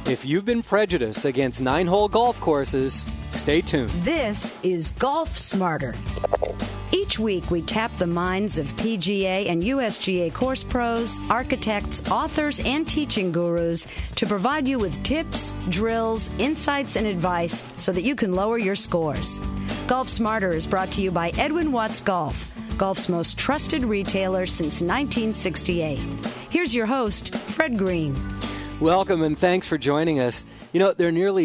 If you've been prejudiced against 9-hole golf courses, stay tuned. This is Golf Smarter. Each week, we tap the minds of PGA and USGA course pros, architects, authors, and teaching gurus to provide you with tips, drills, insights, and advice so that you can lower your scores. Golf Smarter is brought to you by Edwin Watts Golf, golf's most trusted retailer since 1968. Here's your host, Fred Green. Welcome and thanks for joining us. You know, there are nearly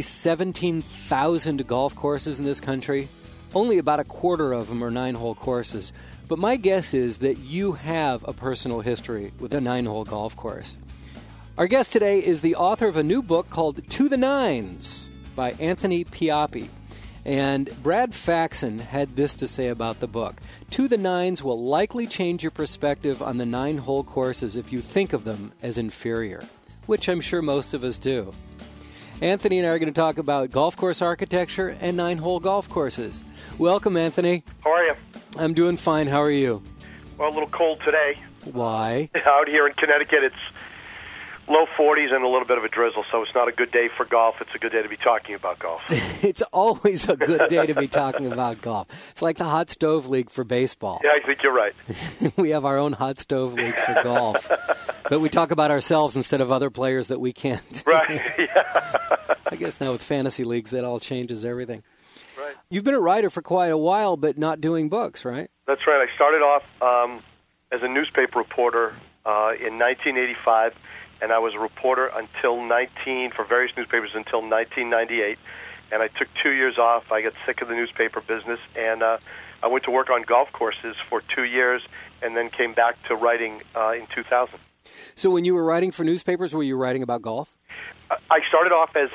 17,000 golf courses in this country. Only about a quarter of them are 9-hole courses. But my guess is that you have a personal history with a 9-hole golf course. Our guest today is the author of a new book called To the Nines by Anthony Pioppi. And Brad Faxon had this to say about the book. To the Nines will likely change your perspective on the 9-hole courses if you think of them as inferior, which I'm sure most of us do. Anthony and I are going to talk about golf course architecture and 9-hole golf courses. Welcome, Anthony. How are you? I'm doing fine. How are you? Well, a little cold today. Why? Out here in Connecticut, it's low 40s and a little bit of a drizzle, so it's not a good day for golf. It's a good day to be talking about golf. It's always a good day to be talking about golf. It's like the hot stove league for baseball. Yeah, I think you're right. We have our own hot stove league for golf. But we talk about ourselves instead of other players that we can't. Right, yeah. I guess now with fantasy leagues, that all changes everything. Right. You've been a writer for quite a while, but not doing books, right? That's right. I started off as a newspaper reporter in 1985, and I was a reporter for various newspapers until 1998. And I took 2 years off. I got sick of the newspaper business, and I went to work on golf courses for 2 years, and then came back to writing in 2000. So when you were writing for newspapers, were you writing about golf? I started off as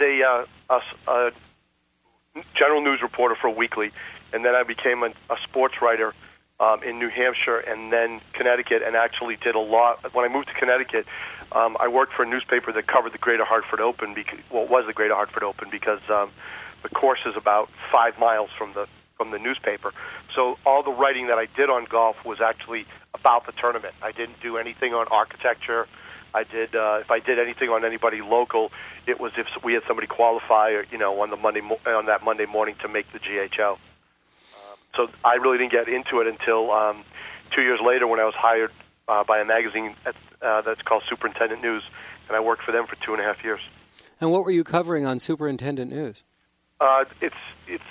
a general news reporter for a weekly, and then I became a sports writer in New Hampshire and then Connecticut, and actually did a lot. When I moved to Connecticut, I worked for a newspaper that covered the Greater Hartford Open, it was the Greater Hartford Open, because the course is about 5 miles from the newspaper. So all the writing that I did on golf was actually about the tournament. I didn't do anything on architecture. If I did anything on anybody local, it was if we had somebody qualify, on that Monday morning to make the GHO. So I really didn't get into it until 2 years later when I was hired by a magazine that's called Superintendent News, and I worked for them for 2.5 years. And what were you covering on Superintendent News? It's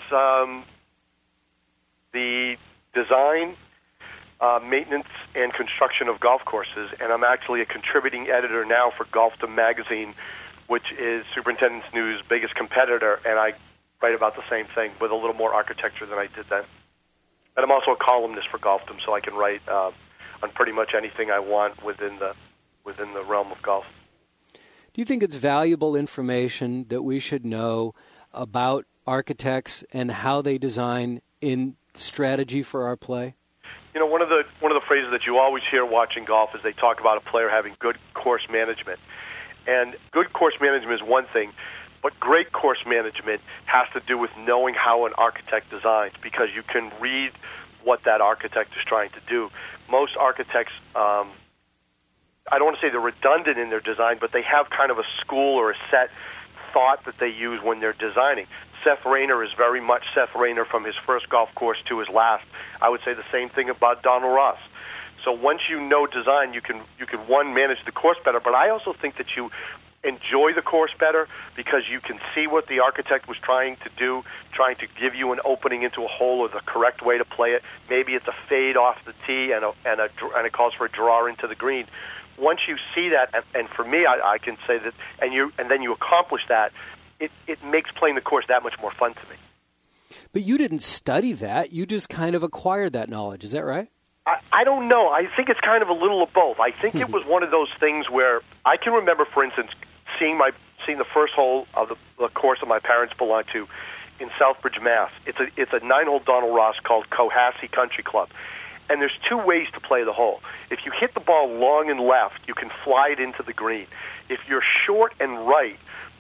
the design, maintenance, and construction of golf courses, and I'm actually a contributing editor now for Golfdom magazine, which is Superintendent's News' biggest competitor, and I write about the same thing with a little more architecture than I did then. And I'm also a columnist for Golfdom, so I can write on pretty much anything I want within the realm of golf. Do you think it's valuable information that we should know about architects and how they design in strategy for our play? You know, one of the phrases that you always hear watching golf is they talk about a player having good course management. And good course management is one thing, but great course management has to do with knowing how an architect designs, because you can read what that architect is trying to do. Most architects, I don't want to say they're redundant in their design, but they have kind of a school or a set thought that they use when they're designing. Seth Rayner is very much Seth Rayner from his first golf course to his last. I would say the same thing about Donald Ross. So once you know design, you can one, manage the course better, but I also think that you enjoy the course better because you can see what the architect was trying to do, trying to give you an opening into a hole or the correct way to play it. Maybe it's a fade off the tee and it calls for a draw into the green. Once you see that, and for me, I can say that, and then you accomplish that, it makes playing the course that much more fun to me. But you didn't study that. You just kind of acquired that knowledge. Is that right? I don't know. I think it's kind of a little of both. I think it was one of those things where I can remember, for instance, seeing the first hole of the course that my parents belonged to in Southbridge, Mass. It's a 9-hole Donald Ross called Cohasset Country Club. And there's two ways to play the hole. If you hit the ball long and left, you can fly it into the green. If you're short and right,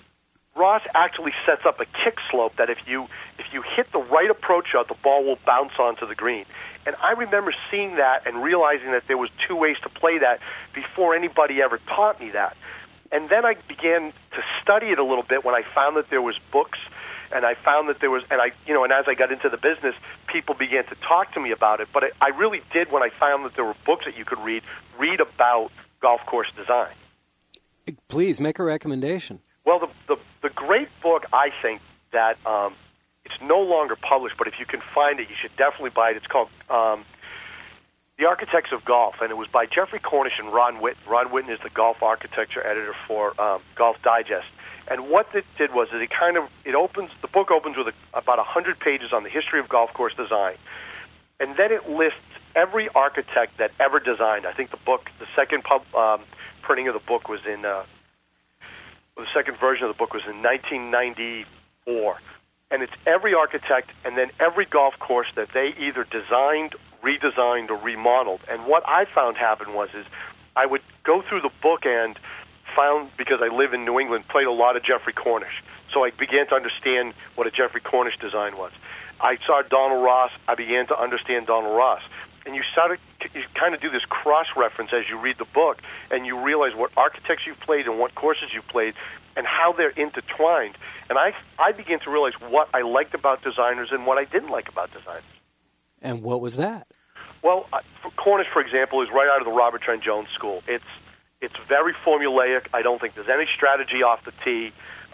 Ross actually sets up a kick slope that if you hit the right approach shot, the ball will bounce onto the green. And I remember seeing that and realizing that there was two ways to play that before anybody ever taught me that. And then I began to study it a little bit when I found that there was books, and I found that there was, and as I got into the business, people began to talk to me about it. But I really did, when I found that there were books that you could read about golf course design. Please make a recommendation. Well, the great book, I think, that it's no longer published, but if you can find it, you should definitely buy it. It's called The Architects of Golf, and it was by Jeffrey Cornish and Ron Whitten. Ron Whitten is the golf architecture editor for Golf Digest. And what it did was that the book opens with about 100 pages on the history of golf course design, and then it lists every architect that ever designed. I think the second printing of the book was the second version of the book was in 1994. And it's every architect and then every golf course that they either designed, redesigned, or remodeled. And what I found happened is I would go through the book and found, because I live in New England, played a lot of Jeffrey Cornish. So I began to understand what a Jeffrey Cornish design was. I saw Donald Ross. I began to understand Donald Ross. And you kind of do this cross-reference as you read the book, and you realize what architects you've played and what courses you've played and how they're intertwined. And I began to realize what I liked about designers and what I didn't like about designers. And what was that? Well, Cornish, for example, is right out of the Robert Trent Jones school. It's very formulaic. I don't think there's any strategy off the tee.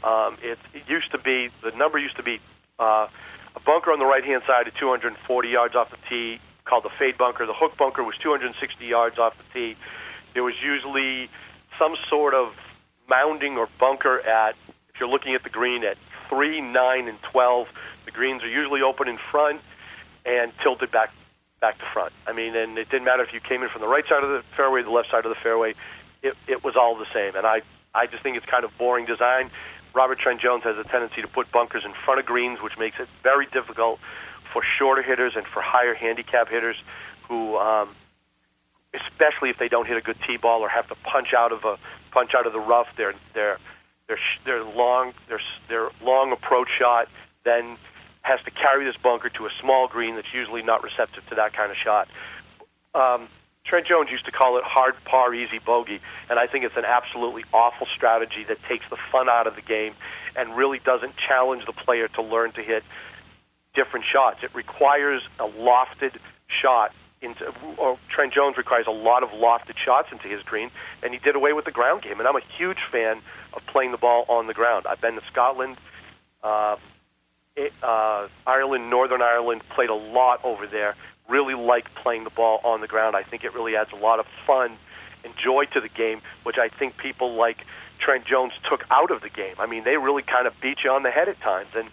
The number used to be a bunker on the right-hand side at 240 yards off the tee, called the fade bunker. The hook bunker was 260 yards off the tee. There was usually some sort of mounding or bunker if you're looking at the green, at 3, 9, and 12. The greens are usually open in front and tilted back to front. I mean, and it didn't matter if you came in from the right side of the fairway, the left side of the fairway. It was all the same. And I just think it's kind of boring design. Robert Trent Jones has a tendency to put bunkers in front of greens, which makes it very difficult for shorter hitters and for higher handicap hitters who, especially if they don't hit a good tee ball or have to punch out of the rough, their long approach shot then has to carry this bunker to a small green that's usually not receptive to that kind of shot. Trent Jones used to call it hard par, easy bogey, and I think it's an absolutely awful strategy that takes the fun out of the game and really doesn't challenge the player to learn to hit different shots. It requires a lofted shot. Trent Jones requires a lot of lofted shots into his green, and he did away with the ground game. And I'm a huge fan of playing the ball on the ground. I've been to Scotland, Ireland, Northern Ireland, played a lot over there. Really like playing the ball on the ground. I think it really adds a lot of fun and joy to the game, which I think people like Trent Jones took out of the game. I mean, they really kind of beat you on the head at times. And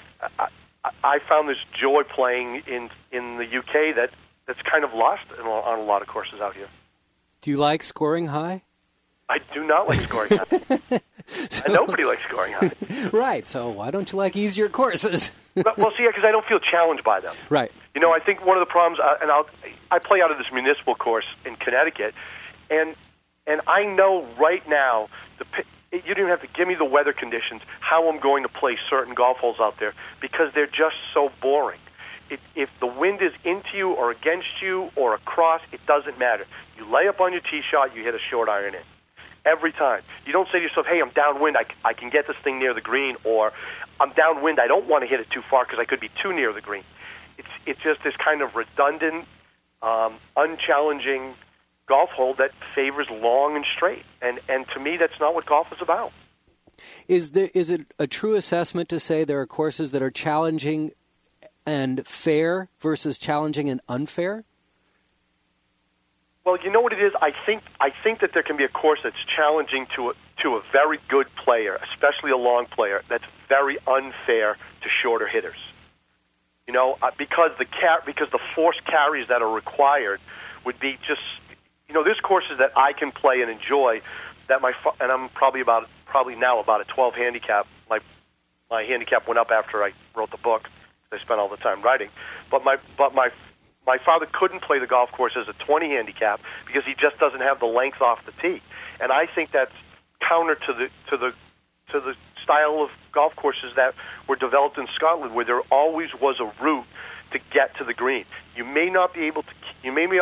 I found this joy playing in the UK that's kind of lost on a lot of courses out here. Do you like scoring high? I do not like scoring high. And nobody likes scoring high. Right, so why don't you like easier courses? Well, see, because I don't feel challenged by them. Right. You know, I think one of the problems, I play out of this municipal course in Connecticut, and I know right now, you don't even have to give me the weather conditions, how I'm going to play certain golf holes out there, because they're just so boring. If the wind is into you or against you or across, it doesn't matter. You lay up on your tee shot, you hit a short iron in. Every time. You don't say to yourself, hey, I'm downwind, I can get this thing near the green, or I'm downwind, I don't want to hit it too far because I could be too near the green. It's just this kind of redundant, unchallenging golf hole that favors long and straight. And to me, that's not what golf is about. Is it a true assessment to say there are courses that are challenging and fair versus challenging and unfair? Well, you know what it is? I think that there can be a course that's challenging to a very good player, especially a long player, that's very unfair to shorter hitters. You know, because the force carries that are required would be just, you know, there's courses that I can play and enjoy that and I'm probably now about a 12 handicap. My handicap went up after I wrote the book. I spent all the time writing, but my father couldn't play the golf course as a 20 handicap because he just doesn't have the length off the tee, and I think that's counter to the style of golf courses that were developed in Scotland, where there always was a route to get to the green. You may not be able to. You may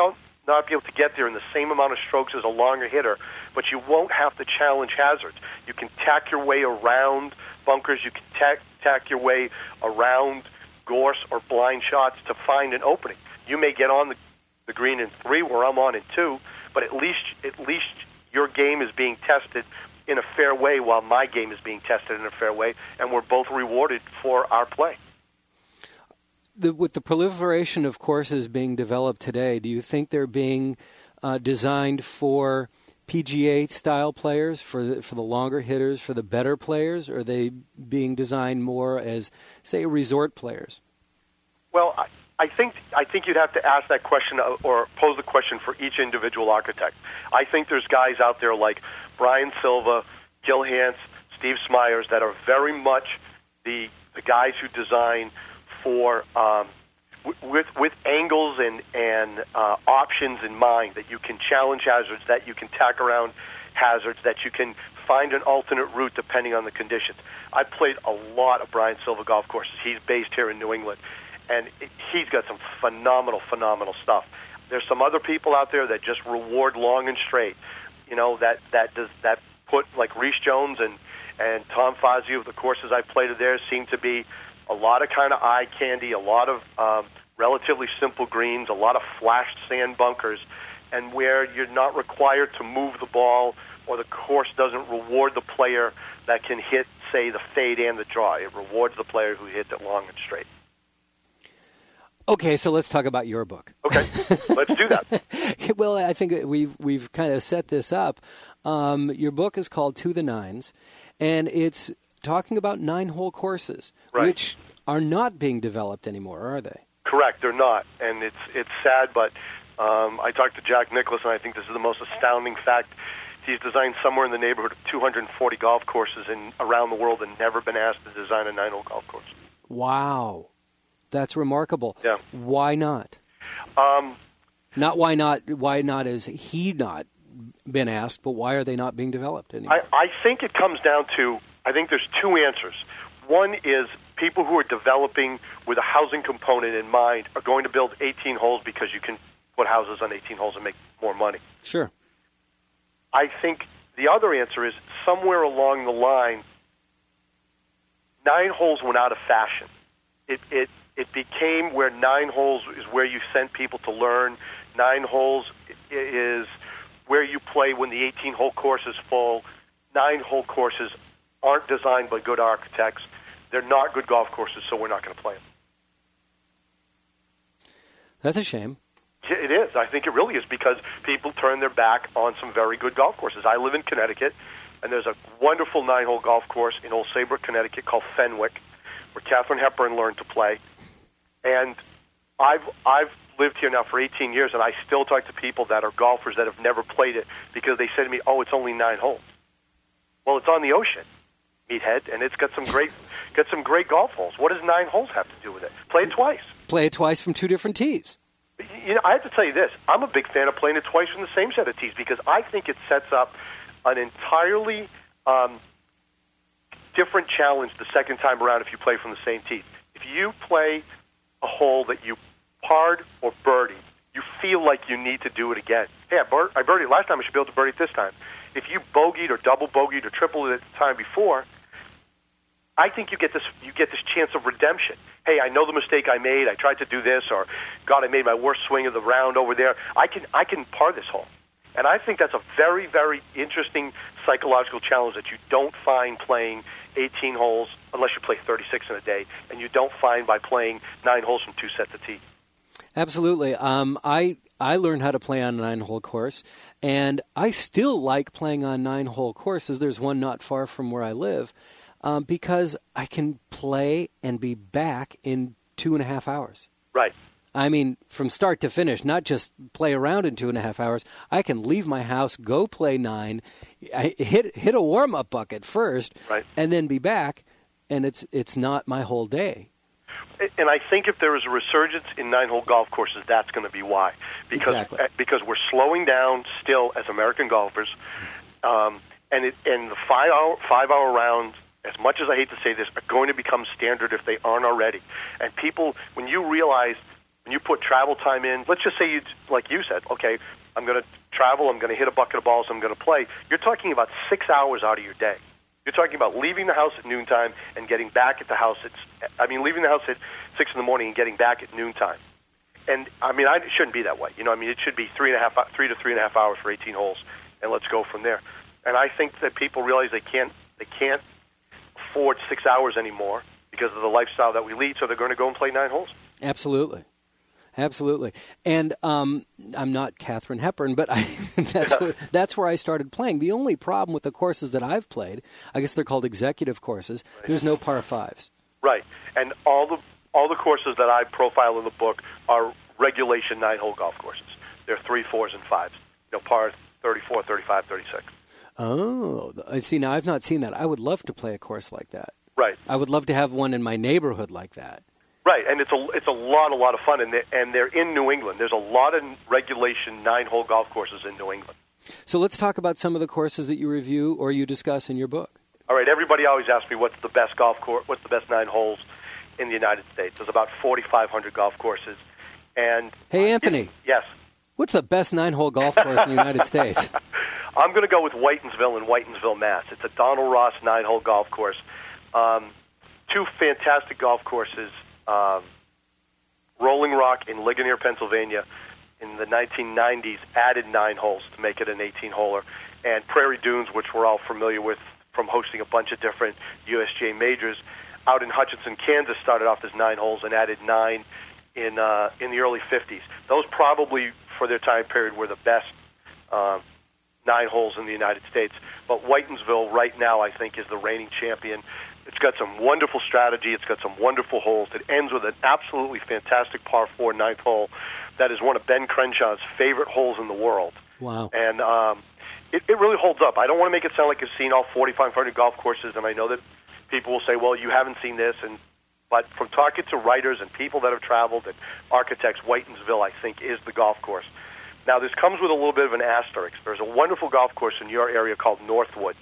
not be able to get there in the same amount of strokes as a longer hitter, but you won't have to challenge hazards. You can tack your way around bunkers. You can tack your way around gorse or blind shots to find an opening. You may get on the green in 3 where I'm on in 2, but at least your game is being tested in a fair way while my game is being tested in a fair way, and we're both rewarded for our play. With the proliferation of courses being developed today, do you think they're being designed for PGA-style players, for the longer hitters, for the better players, or are they being designed more as, say, resort players? Well, I think you'd have to ask that question or pose the question for each individual architect. I think there's guys out there like Brian Silva, Gil Hanse, Steve Smyers that are very much the guys who design for with angles and options in mind, that you can challenge hazards, that you can tack around hazards, that you can find an alternate route depending on the conditions. I played a lot of Brian Silva golf courses. He's based here in New England, and he's got some phenomenal stuff. There's some other people out there that just reward long and straight. You know, that put, like Reese Jones and Tom Fazio, the courses I played there seem to be a lot of kind of eye candy, a lot of relatively simple greens, a lot of flashed sand bunkers, and where you're not required to move the ball, or the course doesn't reward the player that can hit, say, the fade and the draw. It rewards the player who hits it long and straight. Okay, so let's talk about your book. Okay, let's do that. Well, I think we've kind of set this up. Your book is called To the Nines, and it's talking about 9-hole courses, right, which are not being developed anymore, are they? Correct, they're not, and it's sad, but I talked to Jack Nicklaus, and I think this is the most astounding fact. He's designed somewhere in the neighborhood of 240 golf courses around the world and never been asked to design a 9-hole golf course. Wow. That's remarkable. Yeah. Why not? Not why not? Why not? Has he not been asked? But why are they not being developed anymore? I think it comes down to, I think there's 2 answers. One is people who are developing with a housing component in mind are going to build 18 holes because you can put houses on 18 holes and make more money. Sure. I think the other answer is somewhere along the line, 9 holes went out of fashion. It became where 9 holes is where you send people to learn. 9 holes is where you play when the 18-hole course is full. 9-hole courses aren't designed by good architects. They're not good golf courses, so we're not going to play them. That's a shame. It is. I think it really is, because people turn their back on some very good golf courses. I live in Connecticut, and there's a wonderful 9-hole golf course in Old Saybrook, Connecticut called Fenwick, where Katharine Hepburn learned to play. And I've lived here now for 18 years, and I still talk to people that are golfers that have never played it because they say to me, "Oh, it's only 9 holes." Well, it's on the ocean, meathead, and it's got some great golf holes. What does 9 holes have to do with it? Play it twice. Play it twice from 2 different tees. You know, I have to tell you this. I'm a big fan of playing it twice from the same set of tees because I think it sets up an entirely different challenge the second time around if you play from the same tees. If you play a hole that you parred or birdied, you feel like you need to do it again. Hey, I birdied last time, I should be able to birdie it this time. If you bogeyed or double bogeyed or tripled it the time before, I think you get this chance of redemption. Hey, I know the mistake I made. I tried to do this, or God, I made my worst swing of the round over there. I can par this hole. And I think that's a very, very interesting psychological challenge that you don't find playing 18 holes unless you play 36 in a day, and you don't find by playing 9 holes from 2 sets of tee. Absolutely. I learned how to play on a 9-hole course, and I still like playing on 9-hole courses. There's one not far from where I live, because I can play and be back in 2.5 hours. Right. I mean, from start to finish, not just play around in 2.5 hours. I can leave my house, go play 9, hit a warm-up bucket first, right, and then be back, and it's not my whole day. And I think if there is a resurgence in 9-hole golf courses, that's going to be why. Because we're slowing down still as American golfers, and the 5-hour rounds, as much as I hate to say this, are going to become standard if they aren't already. And people, when you realize when you put travel time in, let's just say you, like you said, okay, I'm going to travel, I'm going to hit a bucket of balls, I'm going to play. You're talking about 6 hours out of your day. You're talking about leaving the house at noontime and getting back at the house leaving the house at 6 in the morning and getting back at noontime. And it shouldn't be that way. It should be 3 to 3.5 hours for 18 holes, and let's go from there. And I think that people realize they can't afford 6 hours anymore because of the lifestyle that we lead, so they're going to go and play 9 holes. Absolutely. And I'm not Katharine Hepburn, but that's where I started playing. The only problem with the courses that I've played, I guess they're called executive courses, there's no par 5s. Right. And all the courses that I profile in the book are regulation 9-hole golf courses. They're 3, 4s, and 5s. Par 34, 35, 36. Oh, I see. Now, I've not seen that. I would love to play a course like that. Right. I would love to have one in my neighborhood like that. Right, and it's a lot of fun, and they're in New England. There's a lot of regulation 9-hole golf courses in New England. So let's talk about some of the courses that you review or you discuss in your book. All right, everybody always asks me what's the best golf course, what's the best 9 holes in the United States. There's about 4,500 golf courses. And hey, Anthony. Yes. What's the best 9-hole golf course in the United States? I'm going to go with Whitensville in Whitensville, Mass. It's a Donald Ross 9-hole golf course. 2 fantastic golf courses. Rolling Rock in Ligonier, Pennsylvania, in the 1990s added 9 holes to make it an 18-holer, and Prairie Dunes, which we're all familiar with from hosting a bunch of different USGA majors, out in Hutchinson, Kansas, started off as 9 holes and added 9 in the early 50s. Those probably, for their time period, were the best 9 holes in the United States. But Whitensville right now, I think, is the reigning champion. It's got some wonderful strategy. It's got some wonderful holes. It ends with an absolutely fantastic par 4 9th hole that is one of Ben Crenshaw's favorite holes in the world. Wow. And it really holds up. I don't want to make it sound like you've seen all 4,500 golf courses, and I know that people will say, well, you haven't seen this. But from talking to writers and people that have traveled and architects, Whitensville, I think, is the golf course. Now, this comes with a little bit of an asterisk. There's a wonderful golf course in your area called Northwood.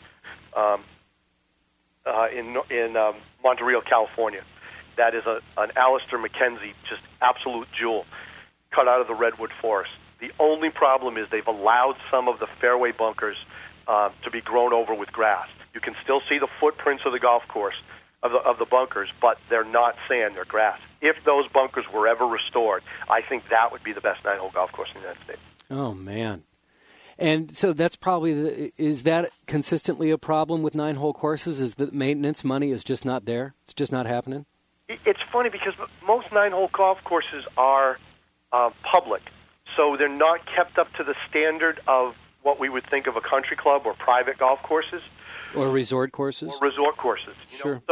In Monterey, California. That is an Alistair McKenzie, just absolute jewel, cut out of the redwood forest. The only problem is they've allowed some of the fairway bunkers to be grown over with grass. You can still see the footprints of the golf course, of the bunkers, but they're not sand, they're grass. If those bunkers were ever restored, I think that would be the best 9-hole golf course in the United States. Oh, man. And so that's probably, is that consistently a problem with 9-hole courses? Is that maintenance money is just not there? It's just not happening? It's funny because most 9-hole golf courses are public, so they're not kept up to the standard of what we would think of a country club or private golf courses. Or resort courses? Or resort courses. Sure.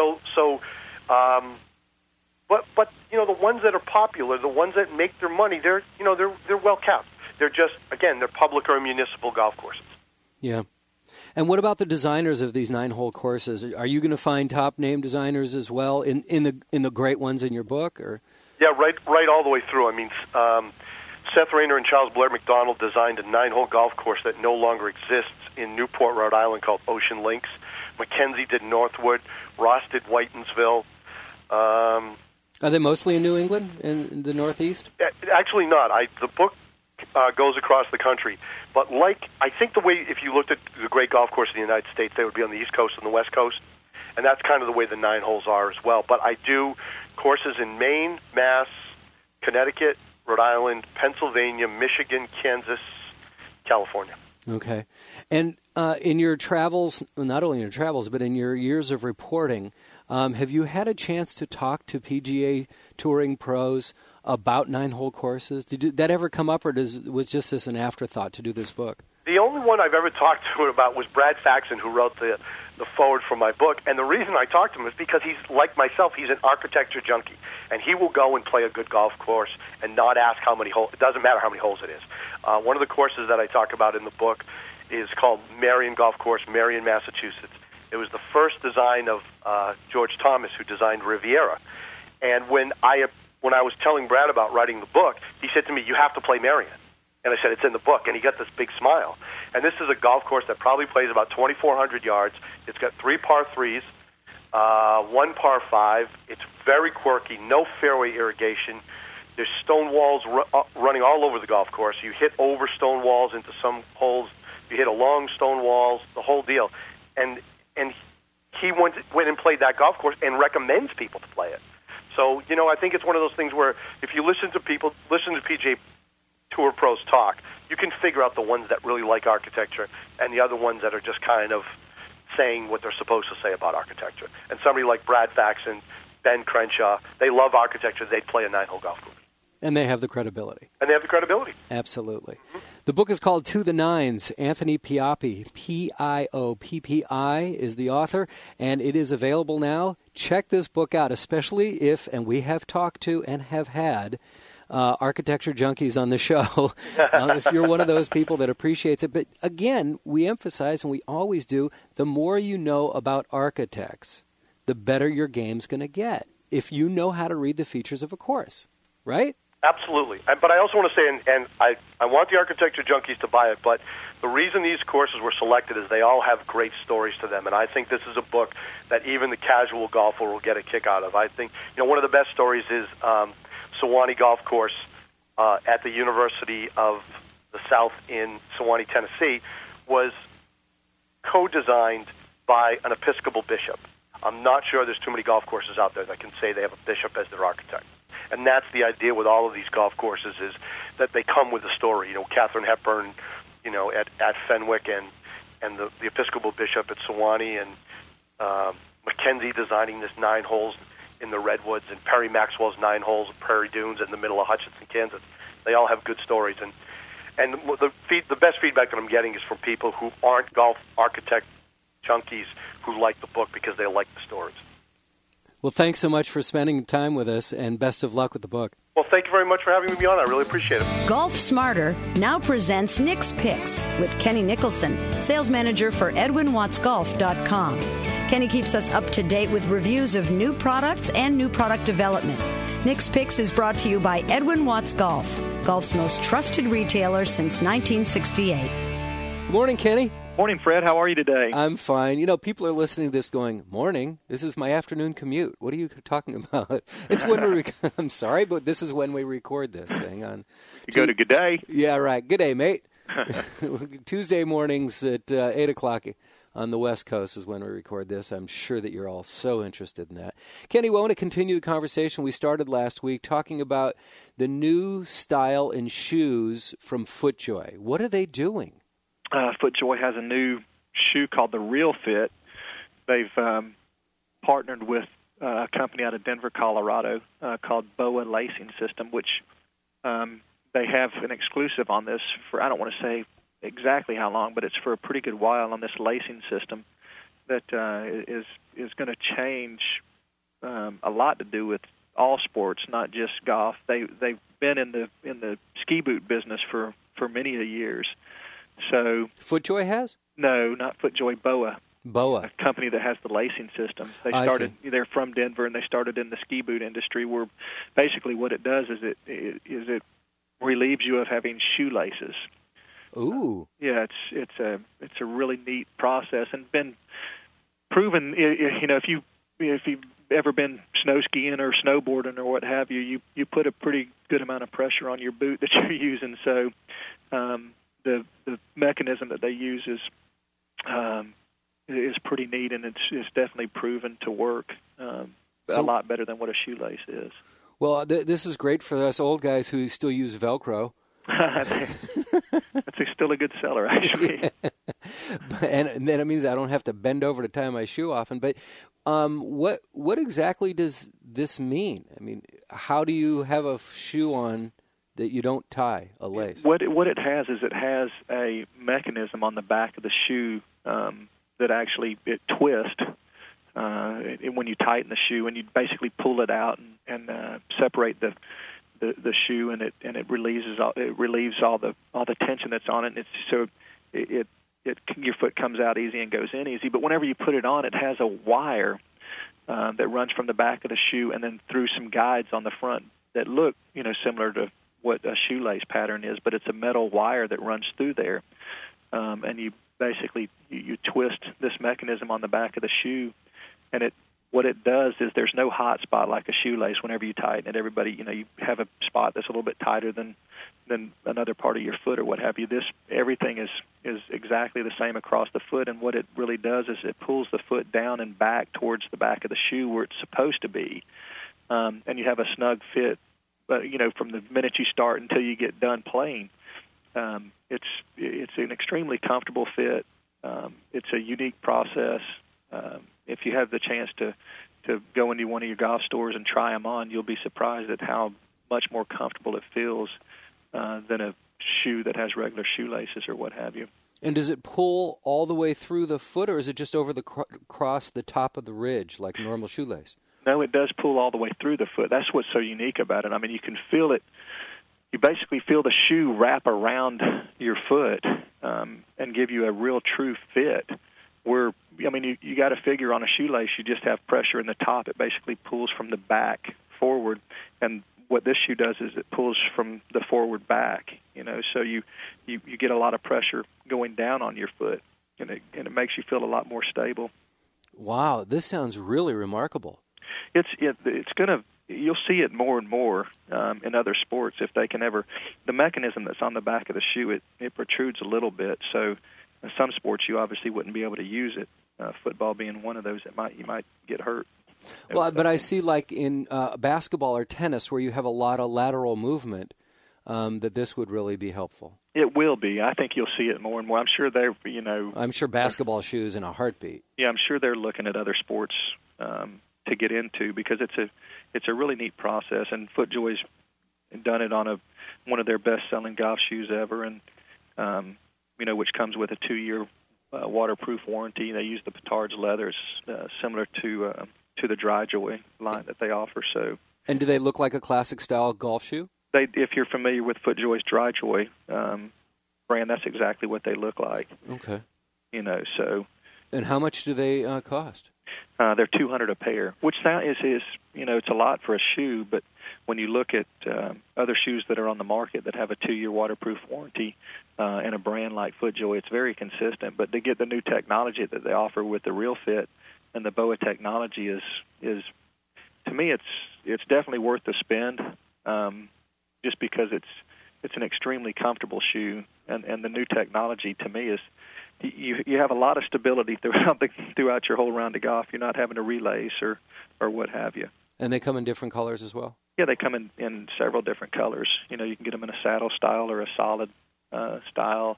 But the ones that are popular, the ones that make their money, they're well kept. They're just, again, they're public or municipal golf courses. Yeah. And what about the designers of these 9-hole courses? Are you going to find top-name designers as well in the great ones in your book? Or? Yeah, right all the way through. I mean, Seth Rayner and Charles Blair McDonald designed a 9-hole golf course that no longer exists in Newport, Rhode Island, called Ocean Links. McKenzie did Northwood. Ross did Whitensville. Are they mostly in New England, in the Northeast? Actually not. The book goes across the country. But I think the way, if you looked at the great golf course in the United States, they would be on the East Coast and the West Coast. And that's kind of the way the 9 holes are as well. But I do courses in Maine, Mass, Connecticut, Rhode Island, Pennsylvania, Michigan, Kansas, California. Okay. And in your travels, not only in your travels, but in your years of reporting, have you had a chance to talk to PGA touring pros about 9-hole courses? Did that ever come up, or was just this an afterthought to do this book? The only one I've ever talked to it about was Brad Faxon, who wrote the forward for my book. And the reason I talked to him is because he's, like myself, he's an architecture junkie. And he will go and play a good golf course and not ask how many holes. It doesn't matter how many holes it is. One of the courses that I talk about in the book is called Marion Golf Course, Marion, Massachusetts. It was the first design of George Thomas, who designed Riviera. And when I was telling Brad about writing the book, he said to me, "You have to play Marion." And I said, "It's in the book." And he got this big smile. And this is a golf course that probably plays about 2,400 yards. It's got 3 par 3s, 1 par 5. It's very quirky, no fairway irrigation. There's stone walls running all over the golf course. You hit over stone walls into some holes. You hit along stone walls, the whole deal. And he went and played that golf course and recommends people to play it. So, I think it's one of those things where if you listen to PGA Tour pros talk, you can figure out the ones that really like architecture and the other ones that are just kind of saying what they're supposed to say about architecture. And somebody like Brad Faxon, Ben Crenshaw, they love architecture. They'd play a 9-hole golf course. And they have the credibility. Absolutely. Mm-hmm. The book is called To the Nines. Anthony Pioppi, P-I-O-P-P-I, is the author, and it is available now. Check this book out, especially if, and we have talked to and have had architecture junkies on the show, if you're one of those people that appreciates it. But again, we emphasize, and we always do, the more you know about architects, the better your game's going to get, if you know how to read the features of a course, right? Absolutely. But I also want to say, and I want the architecture junkies to buy it, but the reason these courses were selected is they all have great stories to them, and I think this is a book that even the casual golfer will get a kick out of. I think, one of the best stories is Sewanee Golf Course at the University of the South in Sewanee, Tennessee, was co-designed by an Episcopal bishop. I'm not sure there's too many golf courses out there that can say they have a bishop as their architect. And that's the idea with all of these golf courses, is that they come with a story. Katharine Hepburn, at Fenwick, and the Episcopal bishop at Sewanee, and Mackenzie designing this 9 holes in the Redwoods, and Perry Maxwell's 9 holes at Prairie Dunes in the middle of Hutchinson, Kansas. They all have good stories. And the best feedback that I'm getting is from people who aren't golf architect junkies who like the book because they like the stories. Well, thanks so much for spending time with us, and best of luck with the book. Well, thank you very much for having me on. I really appreciate it. Golf Smarter now presents Nick's Picks with Kenny Nicholson, sales manager for EdwinWattsGolf.com. Kenny keeps us up to date with reviews of new products and new product development. Nick's Picks is brought to you by Edwin Watts Golf, golf's most trusted retailer since 1968. Good morning, Kenny. Morning, Fred. How are you today? I'm fine. People are listening to this going, morning? This is my afternoon commute. What are you talking about? It's when I'm sorry, but this is when we record this thing on. You go to Good Day. Yeah, right. Good day, mate. Tuesday mornings at 8 o'clock on the West Coast is when we record this. I'm sure that you're all so interested in that. Kenny, we want to continue the conversation we started last week talking about the new style in shoes from FootJoy. What are they doing? FootJoy has a new shoe called the Real Fit. They've partnered with a company out of Denver, Colorado called BOA Lacing System, which they have an exclusive on this for, I don't want to say exactly how long, but it's for a pretty good while on this lacing system that is going to change a lot to do with all sports, not just golf. They've been in the ski boot business for many years. So FootJoy has? No, not FootJoy. BOA. BOA, a company that has the lacing system. They're from Denver, and they started in the ski boot industry. Where basically what it does is it relieves you of having shoelaces. Ooh. Yeah, it's a really neat process and been proven. If you've ever been snow skiing or snowboarding or what have you, you put a pretty good amount of pressure on your boot that you're using. So the mechanism that they use is pretty neat, and it's definitely proven to work a lot better than what a shoelace is. Well, this is great for us old guys who still use Velcro. That's still a good seller, actually. And then it means I don't have to bend over to tie my shoe often. But what exactly does this mean? I mean, how do you have a shoe on that you don't tie a lace? What it has is it has a mechanism on the back of the shoe that actually it twists when you tighten the shoe, and you basically pull it out and separate the shoe, and it relieves all the tension that's on it. And your foot comes out easy and goes in easy. But whenever you put it on, it has a wire that runs from the back of the shoe and then through some guides on the front that look similar to what a shoelace pattern is, but it's a metal wire that runs through there, and you basically you twist this mechanism on the back of the shoe, and it what it does is there's no hot spot like a shoelace whenever you tighten it. Everybody, you have a spot that's a little bit tighter than another part of your foot or what have you. Everything is exactly the same across the foot, and what it really does is it pulls the foot down and back towards the back of the shoe where it's supposed to be, and you have a snug fit. But from the minute you start until you get done playing, it's an extremely comfortable fit. It's a unique process. If you have the chance to go into one of your golf stores and try them on, you'll be surprised at how much more comfortable it feels than a shoe that has regular shoelaces or what have you. And does it pull all the way through the foot, or is it just over across the top of the ridge like a normal shoelace? No, it does pull all the way through the foot. That's what's so unique about it. I mean, you can feel it. You basically feel the shoe wrap around your foot and give you a real true fit. You got to figure on a shoelace, you just have pressure in the top. It basically pulls from the back forward, and what this shoe does is it pulls from the forward back. So you get a lot of pressure going down on your foot, and it makes you feel a lot more stable. Wow, this sounds really remarkable. You'll see it more and more in other sports if they can ever. The mechanism that's on the back of the shoe, it protrudes a little bit. So in some sports you obviously wouldn't be able to use it. Football being one of those, you might get hurt. Well, but I see like in basketball or tennis where you have a lot of lateral movement, that this would really be helpful. It will be. I think you'll see it more and more. I'm sure I'm sure basketball shoes in a heartbeat. Yeah, I'm sure they're looking at other sports to get into because it's a really neat process. And FootJoy's done it on one of their best-selling golf shoes ever, and which comes with a 2-year waterproof warranty. They use the Petard's leather, similar to the DryJoy line that they offer. So. And do they look like a classic style golf shoe? If you're familiar with FootJoy's DryJoy brand, that's exactly what they look like. Okay. So. And how much do they cost? They're $200 a pair, which is it's a lot for a shoe. But when you look at other shoes that are on the market that have a 2-year waterproof warranty and a brand like FootJoy, it's very consistent. But to get the new technology that they offer with the Real Fit and the BOA technology is to me it's definitely worth the spend. Just because it's an extremely comfortable shoe, and the new technology to me is you have a lot of stability throughout your whole round of golf. You're not having to relace or what have you. And they come in different colors as well? Yeah, they come in several different colors. You can get them in a saddle style or a solid style,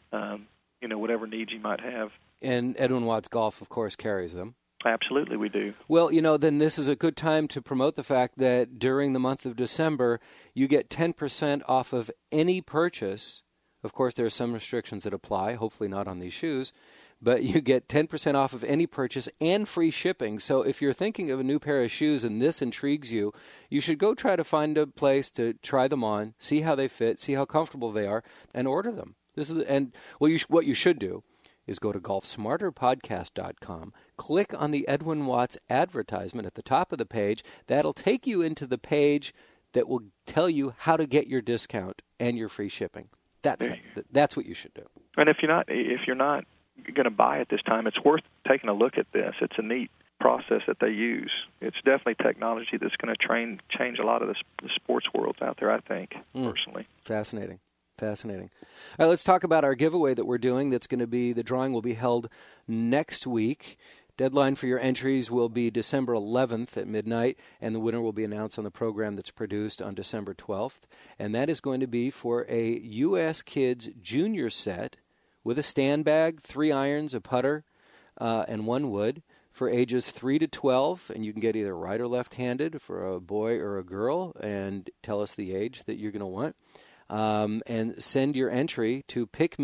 whatever needs you might have. And Edwin Watts Golf, of course, carries them. Absolutely, we do. Well, then this is a good time to promote the fact that during the month of December, you get 10% off of any purchase. Of course, there are some restrictions that apply, hopefully not on these shoes, but you get 10% off of any purchase and free shipping. So if you're thinking of a new pair of shoes and this intrigues you, you should go try to find a place to try them on, see how they fit, see how comfortable they are, and order them. What you should do is go to golfsmarterpodcast.com, click on the Edwin Watts advertisement at the top of the page. That'll take you into the page that will tell you how to get your discount and your free shipping. That's what you should do. And if you're not going to buy it this time, it's worth taking a look at this. It's a neat process that they use. It's definitely technology that's going to change a lot of the sports worlds out there, I think, personally. Fascinating. All right, let's talk about our giveaway that we're doing. The drawing will be held next week. Deadline for your entries will be December 11th at midnight, and the winner will be announced on the program that's produced on December 12th. And that is going to be for a U.S. Kids Junior set with a stand bag, 3 irons, a putter, and 1 wood for ages 3 to 12. And you can get either right or left-handed for a boy or a girl, and tell us the age that you're going to want. And send your entry to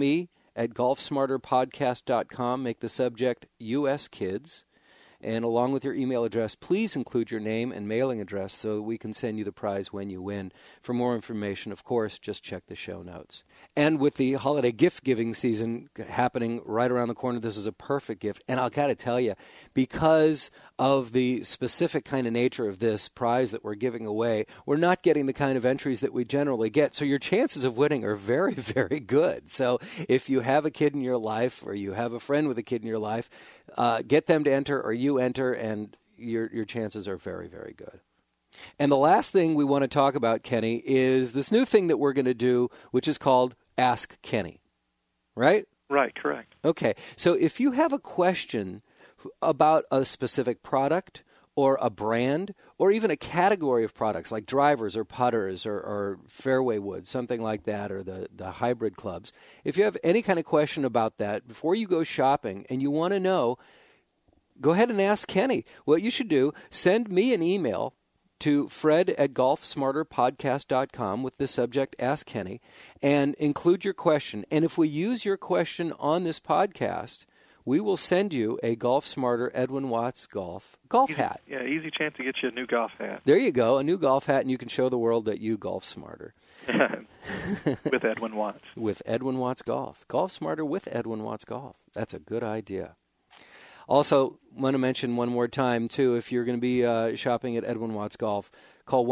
pickme@golfsmarterpodcast.com. Make the subject U.S. Kids. And along with your email address, please include your name and mailing address so that we can send you the prize when you win. For more information, of course, just check the show notes. And with the holiday gift-giving season happening right around the corner, this is a perfect gift. And I've got to tell you, because of the specific kind of nature of this prize that we're giving away, we're not getting the kind of entries that we generally get. So your chances of winning are very, very good. So if you have a kid in your life or you have a friend with a kid in your life, get them to enter or you enter, and your chances are very, very good. And the last thing we want to talk about, Kenny, is this new thing that we're going to do, which is called Ask Kenny, right? Right, correct. Okay, so if you have a question about a specific product or a brand or even a category of products like drivers or putters or fairway wood, something like that, or the hybrid clubs, if you have any kind of question about that before you go shopping and you want to know, go ahead and ask Kenny. What you should do, send me an email to fred@golfsmarterpodcast.com with the subject Ask Kenny and include your question. And if we use your question on this podcast, we will send you a Golf Smarter Edwin Watts golf hat. Yeah, easy chance to get you a new golf hat. There you go, a new golf hat, and you can show the world that you golf smarter. With Edwin Watts. With Edwin Watts Golf. Golf Smarter with Edwin Watts Golf. That's a good idea. Also, want to mention one more time, too, if you're going to be shopping at Edwin Watts Golf, call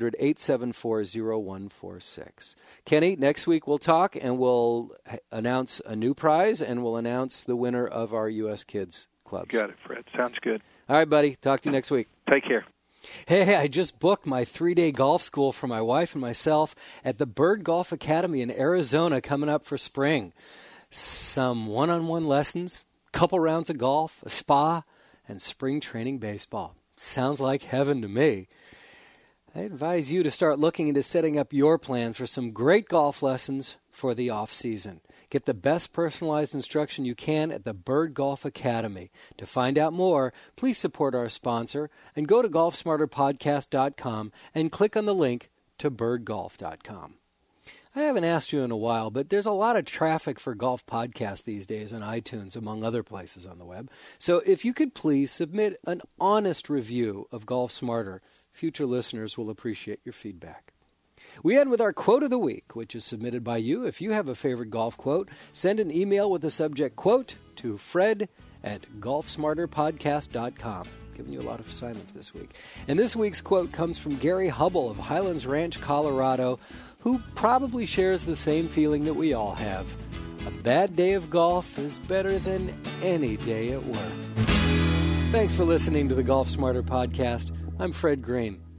1-800-874-0146. Kenny, next week we'll talk, and we'll announce a new prize, and we'll announce the winner of our U.S. Kids Clubs. Got it, Fred. Sounds good. All right, buddy. Talk to you next week. Take care. Hey, I just booked my 3-day golf school for my wife and myself at the Bird Golf Academy in Arizona coming up for spring. Some one-on-one lessons, couple rounds of golf, a spa, and spring training baseball. Sounds like heaven to me. I advise you to start looking into setting up your plan for some great golf lessons for the off-season. Get the best personalized instruction you can at the Bird Golf Academy. To find out more, please support our sponsor and go to golfsmarterpodcast.com and click on the link to birdgolf.com. I haven't asked you in a while, but there's a lot of traffic for golf podcasts these days on iTunes, among other places on the web. So if you could please submit an honest review of Golf Smarter, future listeners will appreciate your feedback. We end with our quote of the week, which is submitted by you. If you have a favorite golf quote, send an email with the subject quote to fred@golfsmarterpodcast.com. Giving you a lot of assignments this week. And this week's quote comes from Gary Hubble of Highlands Ranch, Colorado, who probably shares the same feeling that we all have. A bad day of golf is better than any day at work. Thanks for listening to the Golf Smarter Podcast. I'm Fred Green.